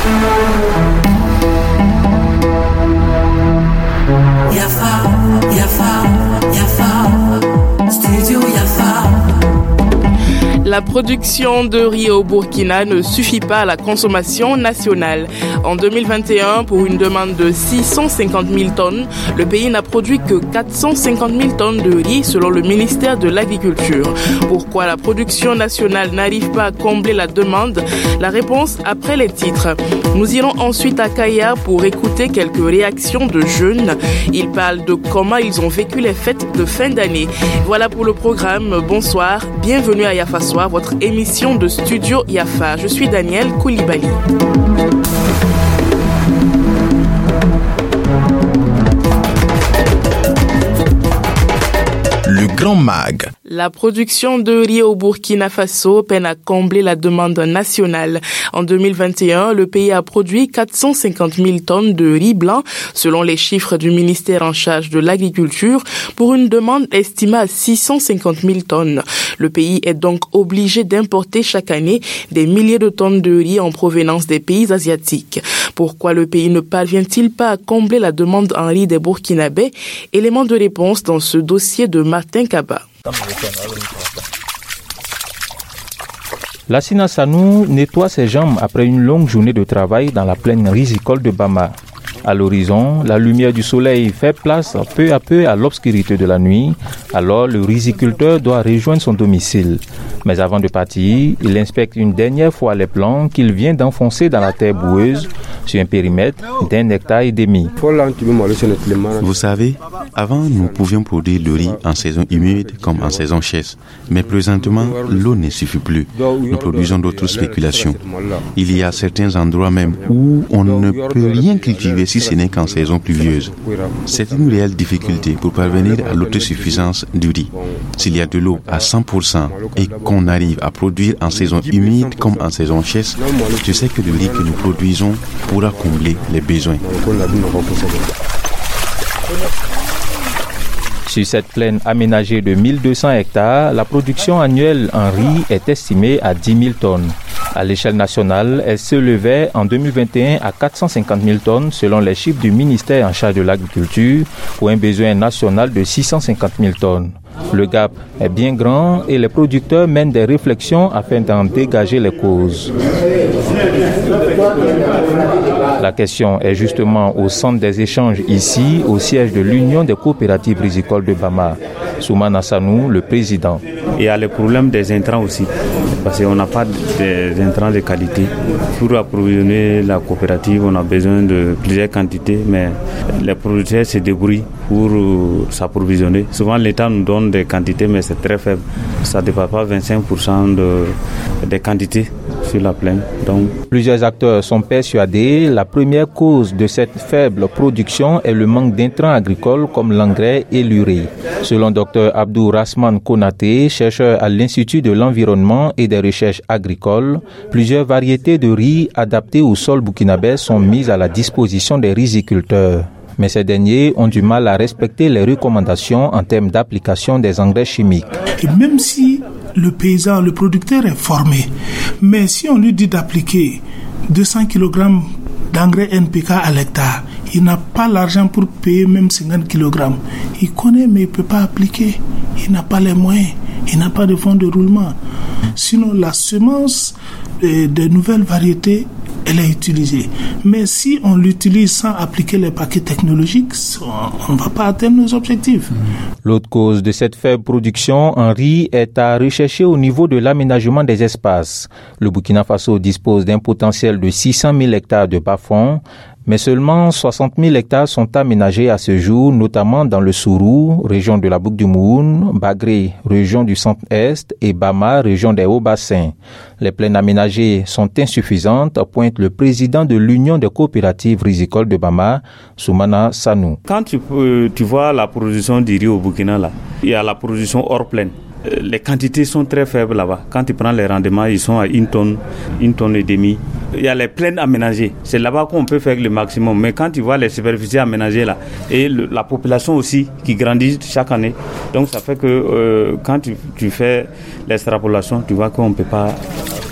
La production de riz au Burkina ne suffit pas à la consommation nationale. En 2021, pour une demande de 650 000 tonnes, le pays n'a produit que 450 000 tonnes de riz selon le ministère de l'Agriculture. Pourquoi la production nationale n'arrive pas à combler la demande? La réponse après les titres. Nous irons ensuite à Kaya pour écouter quelques réactions de jeunes. Ils parlent de comment ils ont vécu les fêtes de fin d'année. Voilà pour le programme. Bonsoir, bienvenue à Yafa Soir, votre émission de Studio Yafa. Je suis Daniel Koulibaly. Le Grand Mag. La production de riz au Burkina Faso peine à combler la demande nationale. En 2021, le pays a produit 450 000 tonnes de riz blanc, selon les chiffres du ministère en charge de l'Agriculture, pour une demande estimée à 650 000 tonnes. Le pays est donc obligé d'importer chaque année des milliers de tonnes de riz en provenance des pays asiatiques. Pourquoi le pays ne parvient-il pas à combler la demande en riz des Burkinabés? Élément de réponse dans ce dossier de Martin Kaba. Lassina Sanou nettoie ses jambes après une longue journée de travail dans la plaine risicole de Bama. À l'horizon, la lumière du soleil fait place peu à peu à l'obscurité de la nuit, alors le riziculteur doit rejoindre son domicile. Mais avant de partir, il inspecte une dernière fois les plants qu'il vient d'enfoncer dans la terre boueuse sur un périmètre d'1,5 hectare. Vous savez, avant nous pouvions produire le riz en saison humide comme en saison sèche. Mais présentement, l'eau ne suffit plus. Nous produisons d'autres spéculations. Il y a certains endroits même où on ne peut rien cultiver si ce n'est qu'en saison pluvieuse. C'est une réelle difficulté pour parvenir à l'autosuffisance du riz. S'il y a de l'eau à 100% et qu'on arrive à produire en saison humide comme en saison sèche, je sais que le riz que nous produisons pourra combler les besoins. Sur cette plaine aménagée de 1200 hectares, la production annuelle en riz est estimée à 10 000 tonnes. À l'échelle nationale, elle s'élevait en 2021 à 450 000 tonnes selon les chiffres du ministère en charge de l'agriculture pour un besoin national de 650 000 tonnes. Le gap est bien grand et les producteurs mènent des réflexions afin d'en dégager les causes. La question est justement au centre des échanges ici, au siège de l'Union des coopératives rizicoles de Bama. Soumana Sanou, le président. Il y a le problème des intrants aussi, parce qu'on n'a pas d'intrants de qualité. Pour approvisionner la coopérative, on a besoin de plusieurs quantités, mais les producteurs se débrouillent pour s'approvisionner. Souvent, l'État nous donne des quantités, mais c'est très faible. Ça ne dépasse pas 25% des quantités sur la plaine. Donc, plusieurs acteurs sont persuadés la première cause de cette faible production est le manque d'intrants agricoles comme l'engrais et l'urée. Selon Dr Abdou Rasman Konaté, chercheur à l'Institut de l'environnement et des recherches agricoles, plusieurs variétés de riz adaptées au sol burkinabé sont mises à la disposition des riziculteurs. Mais ces derniers ont du mal à respecter les recommandations en termes d'application des engrais chimiques. Et même si le paysan, le producteur est formé, mais si on lui dit d'appliquer 200 kg d'engrais NPK à l'hectare, il n'a pas l'argent pour payer même 50 kg. Il connaît mais il ne peut pas appliquer. Il n'a pas les moyens. Il n'a pas de fonds de roulement. Sinon, la semence de nouvelles variétés, elle est utilisée. Mais si on l'utilise sans appliquer les paquets technologiques, on ne va pas atteindre nos objectifs. L'autre cause de cette faible production en riz est à rechercher au niveau de l'aménagement des espaces. Le Burkina Faso dispose d'un potentiel de 600 000 hectares de bas-fonds, mais seulement 60 000 hectares sont aménagés à ce jour, notamment dans le Sourou, région de la Boucle du Moun, Bagré, région du centre-est, et Bama, région des Hauts-Bassins. Les plaines aménagées sont insuffisantes, pointe le président de l'Union des coopératives rizicoles de Bama, Soumana Sanou. Quand tu vois la production du riz au Burkina, là, il y a la production hors plaine. Les quantités sont très faibles là-bas. Quand tu prends les rendements, ils sont à 1 tonne et demi. Il y a les plaines aménagées. C'est là-bas qu'on peut faire le maximum. Mais quand tu vois les superficies aménagées là, et la population aussi qui grandit chaque année, donc ça fait que quand tu fais l'extrapolation, tu vois qu'on ne peut pas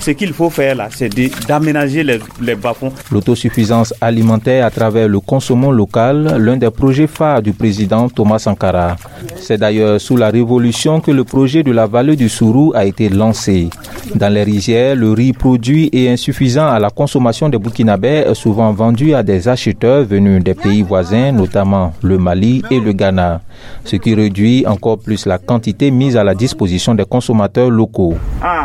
ce qu'il faut faire là, c'est d'aménager les bas-fonds. L'autosuffisance alimentaire à travers le consommant local, l'un des projets phares du président Thomas Sankara. C'est d'ailleurs sous la Révolution que le projet de la vallée du Sourou a été lancé. Dans les rizières, le riz produit est insuffisant à la consommation des Burkinabés est souvent vendu à des acheteurs venus des pays voisins, notamment le Mali et le Ghana, ce qui réduit encore plus la quantité mise à la disposition des consommateurs locaux.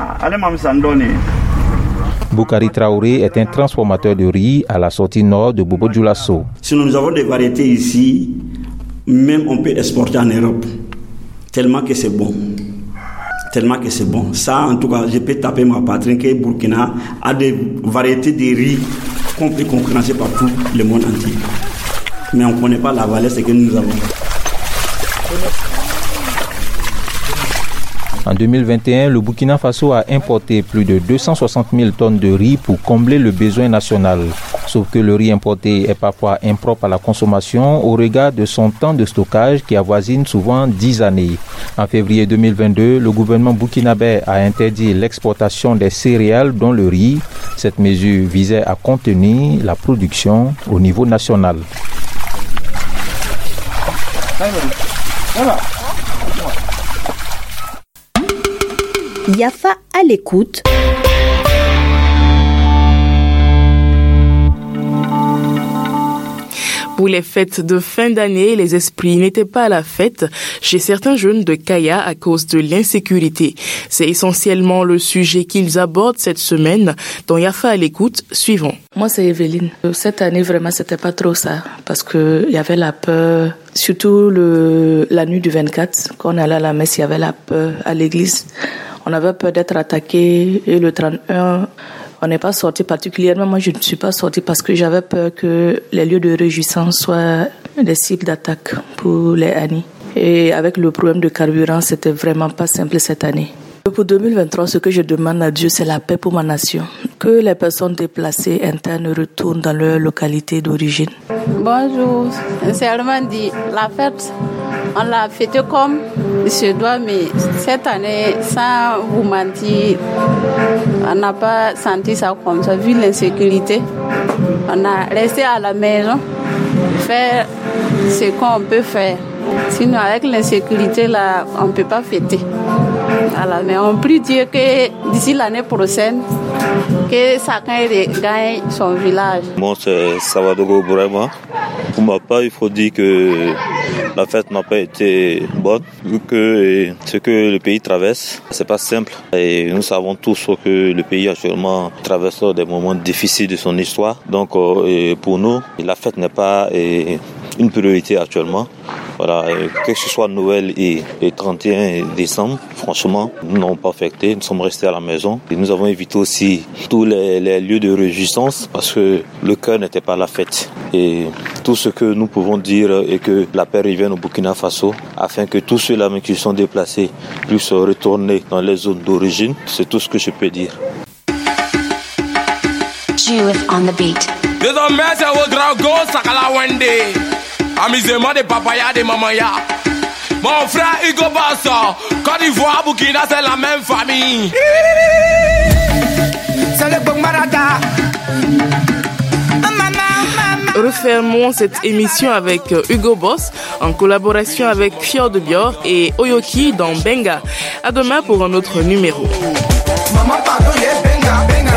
Boukari Traoré est un transformateur de riz à la sortie nord de Bobo Dioulasso. Si nous avons des variétés ici, même on peut exporter en Europe, tellement que c'est bon. Tellement que c'est bon. Ça, en tout cas, je peux taper ma patrie que Burkina a des variétés de riz qu'on peut concurrencer par tout le monde entier. Mais on ne connaît pas la valeur, c'est que nous avons. En 2021, le Burkina Faso a importé plus de 260 000 tonnes de riz pour combler le besoin national. Sauf que le riz importé est parfois impropre à la consommation au regard de son temps de stockage qui avoisine souvent 10 années. En février 2022, le gouvernement burkinabé a interdit l'exportation des céréales dont le riz. Cette mesure visait à contenir la production au niveau national. Yafa à l'écoute. Pour les fêtes de fin d'année, les esprits n'étaient pas à la fête chez certains jeunes de Kaya à cause de l'insécurité. C'est essentiellement le sujet qu'ils abordent cette semaine dans Yafa à l'écoute. Suivons. Moi, c'est Evelyne. Cette année, vraiment, c'était pas trop ça parce que il y avait la peur. Surtout la nuit du 24, quand on allait à la messe, il y avait la peur à l'église. On avait peur d'être attaqué et le 31, on n'est pas sorti particulièrement. Moi, je ne suis pas sortie parce que j'avais peur que les lieux de réjouissance soient des cibles d'attaque pour les Annie. Et avec le problème de carburant, c'était vraiment pas simple cette année. Pour 2023, ce que je demande à Dieu, c'est la paix pour ma nation. Que les personnes déplacées internes retournent dans leur localité d'origine. Bonjour. Sincèrement dit, la fête, on l'a fêtée comme il se doit, mais cette année, sans vous mentir, on n'a pas senti ça comme ça, vu l'insécurité. On a resté à la maison, faire ce qu'on peut faire. Sinon, avec l'insécurité, là, on ne peut pas fêter. Voilà, mais on prie Dieu que d'ici l'année prochaine, que chacun gagne son village. Moi, c'est Savadogo Bourema. Pour ma part, il faut dire que la fête n'a pas été bonne, vu que ce que le pays traverse, c'est pas simple. Et nous savons tous que le pays actuellement traverse des moments difficiles de son histoire. Donc, pour nous, la fête n'est pas une priorité actuellement. Voilà, que ce soit Noël et 31 décembre, franchement, nous n'avons pas affecté, nous sommes restés à la maison. Et nous avons évité aussi tous les lieux de réjouissance parce que le cœur n'était pas à la fête. Et tout ce que nous pouvons dire est que la paix revienne au Burkina Faso afin que tous ceux-là qui sont déplacés puissent retourner dans les zones d'origine. C'est tout ce que je peux dire. Amusement de papaya de mamaya. Mon frère Hugo Boss, Côte d'Ivoire, Burkina, c'est la même famille. C'est le bon marada. Refermons cette émission avec Hugo Boss en collaboration avec Fior de Bior et Oyoki dans Benga. À demain pour un autre numéro. Maman, pardon, Benga, Benga.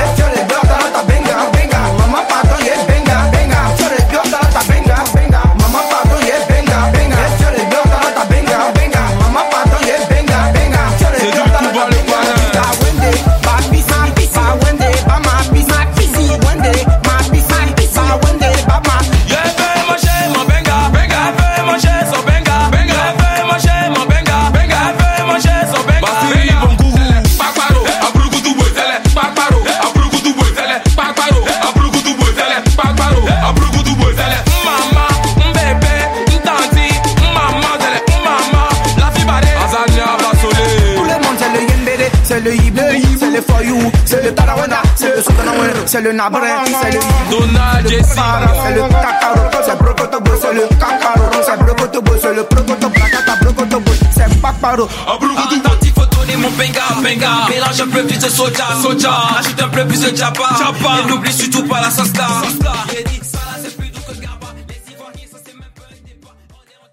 C'est le nabré, c'est le Dona Jessie, c'est le Takaro, c'est Brokotobo, c'est le Kakaro, c'est Brokotobo, c'est le Brokotobo, c'est Pakparo. Attentif, faut donner mon benga. Mélange un peu plus de soja, ajoute un peu plus de japa. Et n'oublie surtout pas la sauce